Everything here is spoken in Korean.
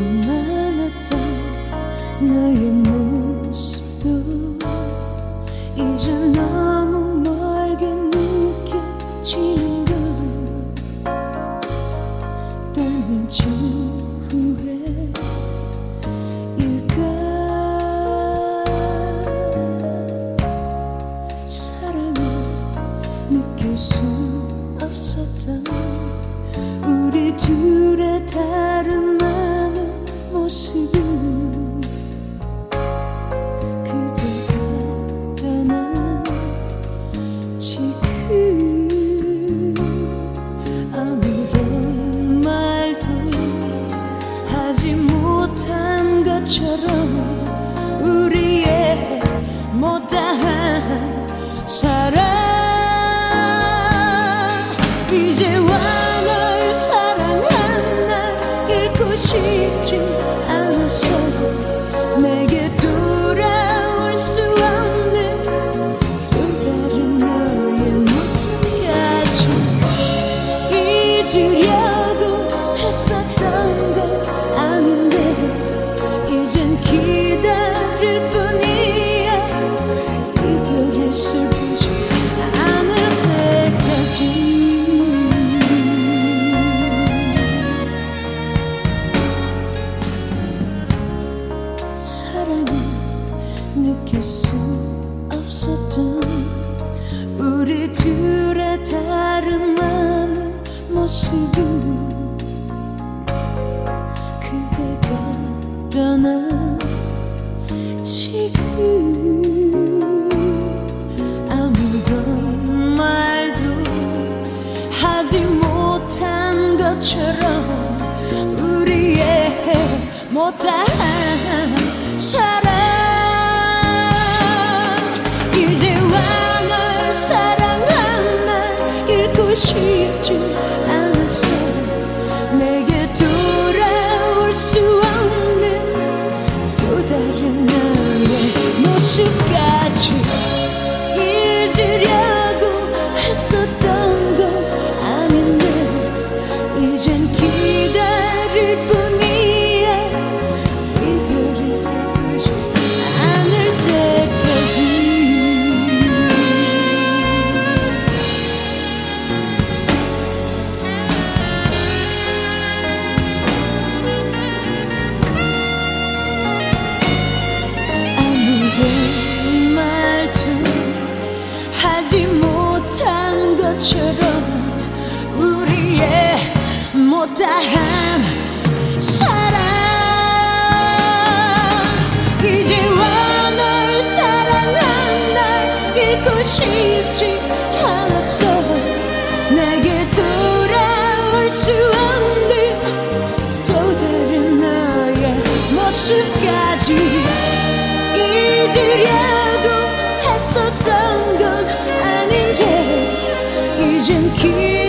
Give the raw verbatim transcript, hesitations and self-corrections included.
많았던 너의 모습도 이제 너무 멀게 느껴지는 걸 떠나진 후회일까. 사랑을 느낄 수 없었던 우리 둘의 다른 많은 모습은 그대가 떠난 지금 아무런 말도 하지 못한 것처럼 우리의 못다한 사랑 이제와 널 사랑한 날 잃고 싶지 않았어. 내게 돌아올 수 없는 또 다른 너의 모습까지 잊으려고 했었던 건 아닌데 이젠 기다릴 뿐이야. 이별의 슬프지 않을 때까지. 사랑을 느낄 수 없었던 우리 둘의 다른 많은 모습은 그대가 떠난 지금 아무런 말도 하지 못한 것처럼 우리의 못다한 사랑 이제와 널 사랑한 날 잃고 싶지 않았어. 내게 돌아올 수 없는 또 다른 너의 모습까지 잊으려고 했었던 건 아닌데 이젠 기다릴 뿐이야. 이별이 슬프지 않을 때까지. 아무런 말도 하지 못한 것처럼 우리의 못다한 사랑 이제와 널 사랑한 날 잃고 싶지 않았어. 내게 돌아올 수 없는 또 다른 너의 모습까지 잊으려고 했었던 건 아닌데 이젠 기